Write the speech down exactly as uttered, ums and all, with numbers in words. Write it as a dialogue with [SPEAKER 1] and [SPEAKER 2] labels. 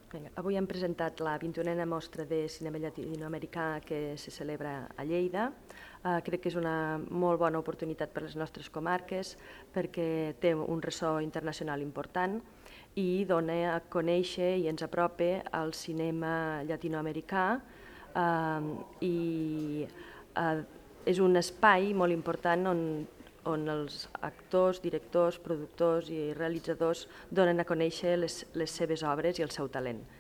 [SPEAKER 1] Avui hem presentat la vint-i-unena mostra de cinema llatinoamericà que se celebra a Lleida. Crec que és una molt bona oportunitat per a les nostres comarques perquè té un ressò internacional important i dona a conèixer i ens apropa al cinema llatinoamericà i és un espai molt important on on els actors, directors, productors i realitzadors donen a conèixer les, les seves obres i el seu talent.